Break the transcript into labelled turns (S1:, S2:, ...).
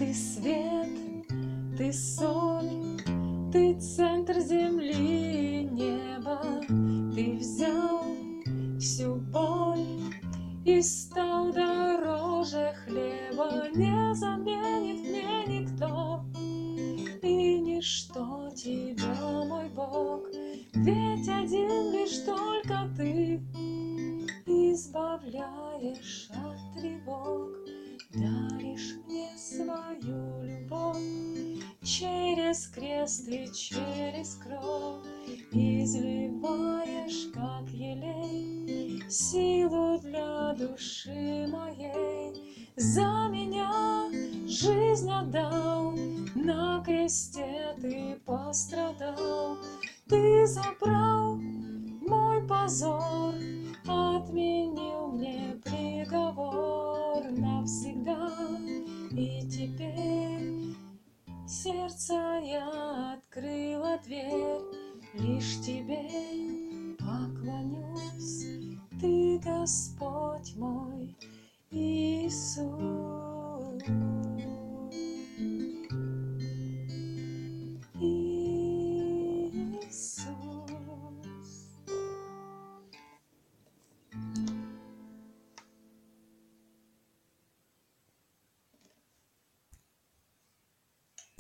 S1: Ты свет, ты соль, ты центр земли и неба. Ты взял всю боль и стал дороже хлеба. Не заменит мне никто и ничто тебя, мой Бог. Ведь один лишь только ты избавляешь от тревог, даришь мне свою любовь. Через крест и через кровь изливаешь, как елей, силу для души моей. За меня жизнь отдал, на кресте ты пострадал. Ты забрал мой позор, отменил мне приговор навсегда. И теперь сердце я открыла дверь, лишь тебе поклонюсь. Ты Господь мой Иисус.